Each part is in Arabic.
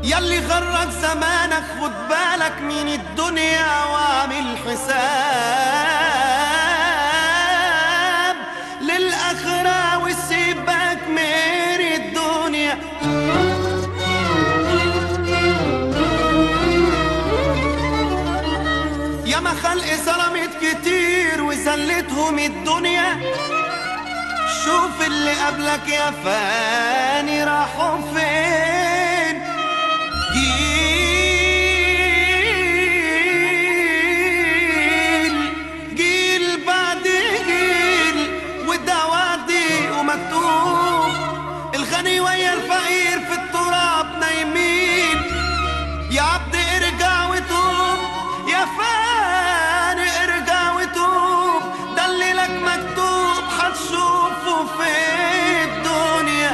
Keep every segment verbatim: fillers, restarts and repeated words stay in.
ياللي غرك زمانك خد بالك من الدنيا واعمل حساب للآخرة وسيبك من الدنيا. ياما خلق ظلمت كتير وذلتهم الدنيا، شوف اللي قبلك يا فاني راحوا فين. جيل جيل بعد جيل وده وعدي ومكتوب، الغني ويا الفقير في التراب نايمين. يا عبد ارجع وتوب، يا فاني ارجع وتوب، ده اللي لك مكتوب هتشوفه في الدنيا.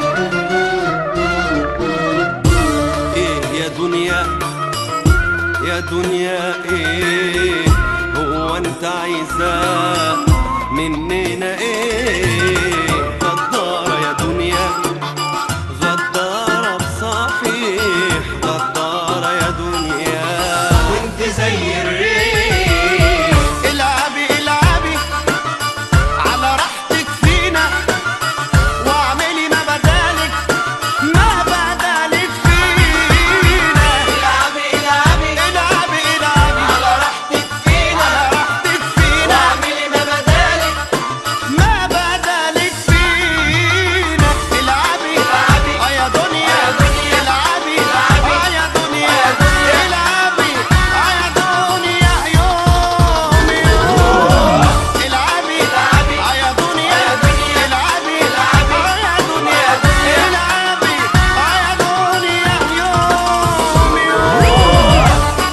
ايه يا دنيا يا دنيا ايه هو انت عايزاه مننا؟ ايه غدارة يا دنيا، غدارة بصحيح، غدارة يا دنيا وانت زي الريح. العبي العبي على راحتك فينا واعملي ما بدالك ما بدالك فينا. العبي العبي العبي العبي على راحتك فينا، على راحتك فينا واعملي ما بدالك ما بدالك فينا. العبي العبي اه يا دنيا، العبي اه يا دنيا، العبي اه يا دنيا يوم يوم. العبي اه يا دنيا، العبي اه يا دنيا، العبي اه يا دنيا يوم يوم.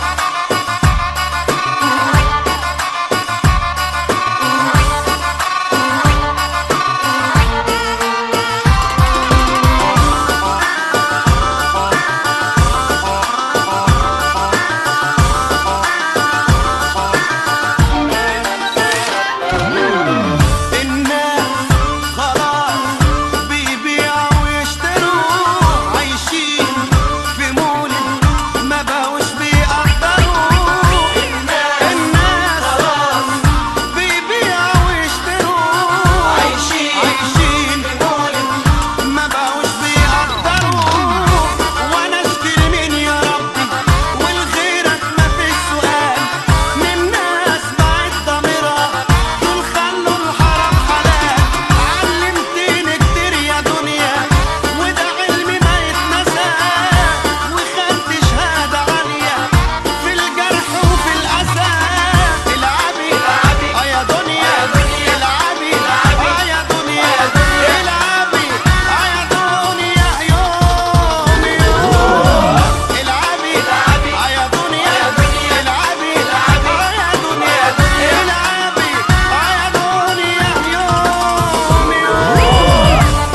الناس خلاص بيبيعوا ويشتروا، عايشين في مولد ما بقوش بيقدروا. الناس خلاص بيبيعوا ويشتروا، عايشين عايشين في مولد ما بقوش بيقدروا. وانا اشكي لمين يا ربي ولغيرك مفيش سؤال، من ناس بعد ضميرها دول خلوا الحرام حلال. علمتني كتير يا دنيا وده علمي ما يتنسى، وخدت شهادة عالية في الجرح وفي الأسى. العبي اه يا دنيا، العبي اه يا دنيا، العبي اه يا دنيا يوم يوم. العبي اه يا دنيا، العبي اه يا دنيا، العبي اه يا دنيا يوم يوم.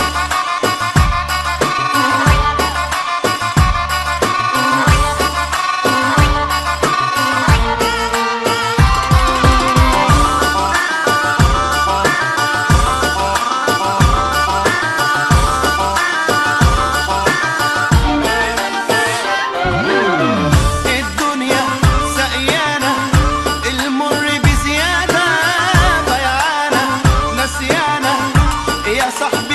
الدنيا سقيانة المر بزيادة، بيعانة نسيانة يا صاحبي